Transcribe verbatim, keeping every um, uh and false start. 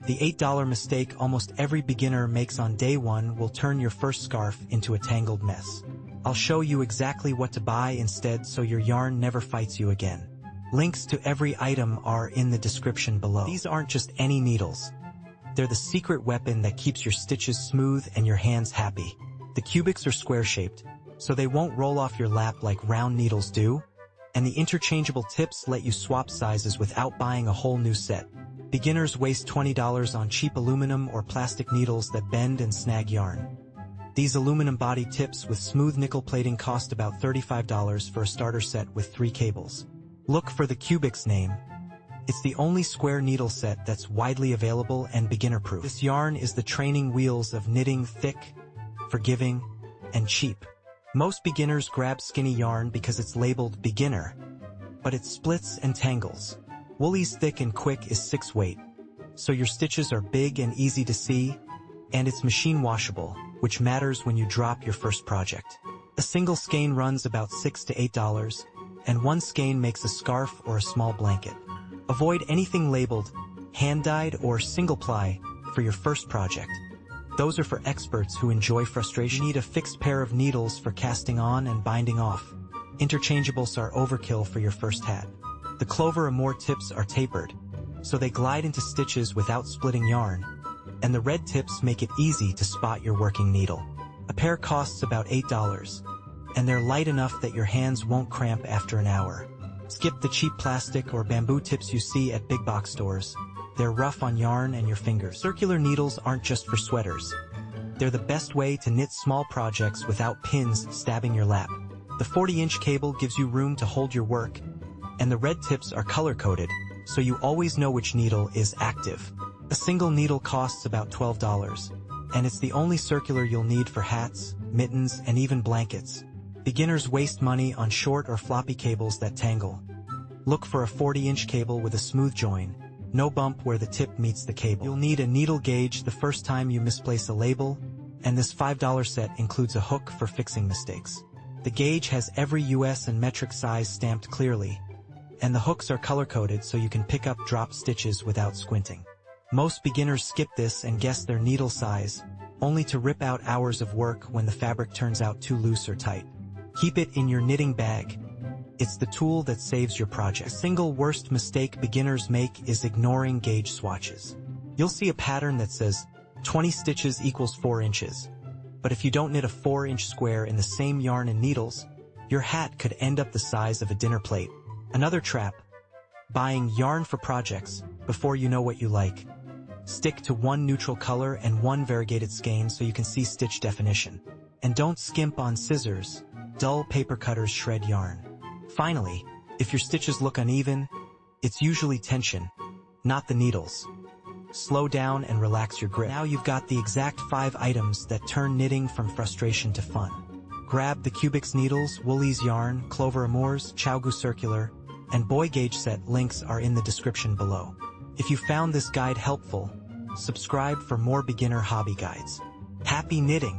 The eight dollar mistake almost every beginner makes on day one will turn your first scarf into a tangled mess. I'll show you exactly what to buy instead so your yarn never fights you again. Links to every item are in the description below. These aren't just any needles. They're the secret weapon that keeps your stitches smooth and your hands happy. The cubics are square-shaped, so they won't roll off your lap like round needles do, and the interchangeable tips let you swap sizes without buying a whole new set. Beginners waste twenty dollars on cheap aluminum or plastic needles that bend and snag yarn. These aluminum body tips with smooth nickel plating cost about thirty-five dollars for a starter set with three cables. Look for the Cubics name. It's the only square needle set that's widely available and beginner-proof. This yarn is the training wheels of knitting thick, forgiving, and cheap. Most beginners grab skinny yarn because it's labeled beginner, but it splits and tangles. Woolly's Thick and Quick is six weight, so your stitches are big and easy to see, and it's machine washable, which matters when you drop your first project. A single skein runs about six to eight dollars, and one skein makes a scarf or a small blanket. Avoid anything labeled hand-dyed or single-ply for your first project. Those are for experts who enjoy frustration. You need a fixed pair of needles for casting on and binding off. Interchangeables are overkill for your first hat. The Clover Amour tips are tapered, so they glide into stitches without splitting yarn, and the red tips make it easy to spot your working needle. A pair costs about eight dollars, and they're light enough that your hands won't cramp after an hour. Skip the cheap plastic or bamboo tips you see at big box stores. They're rough on yarn and your fingers. Circular needles aren't just for sweaters. They're the best way to knit small projects without pins stabbing your lap. The forty inch cable gives you room to hold your work, and the red tips are color-coded, so you always know which needle is active. A single needle costs about twelve dollars, and it's the only circular you'll need for hats, mittens, and even blankets. Beginners waste money on short or floppy cables that tangle. Look for a forty inch cable with a smooth join, no bump where the tip meets the cable. You'll need a needle gauge the first time you misplace a label, and this five dollar set includes a hook for fixing mistakes. The gauge has every U S and metric size stamped clearly, and the hooks are color-coded so you can pick up drop stitches without squinting. Most beginners skip this and guess their needle size, only to rip out hours of work when the fabric turns out too loose or tight. Keep it in your knitting bag. It's the tool that saves your project. The single worst mistake beginners make is ignoring gauge swatches. You'll see a pattern that says twenty stitches equals four inches. But if you don't knit a four inch square in the same yarn and needles, your hat could end up the size of a dinner plate. Another trap: buying yarn for projects before you know what you like. Stick to one neutral color and one variegated skein so you can see stitch definition. And don't skimp on scissors. Dull paper cutters shred yarn. Finally, if your stitches look uneven, it's usually tension, not the needles. Slow down and relax your grip. Now you've got the exact five items that turn knitting from frustration to fun. Grab the Cubics needles, Woolly's yarn, Clover Amours, ChiaoGoo circular, and Boy Gauge set. Links are in the description below. If you found this guide helpful, subscribe for more beginner hobby guides. Happy knitting!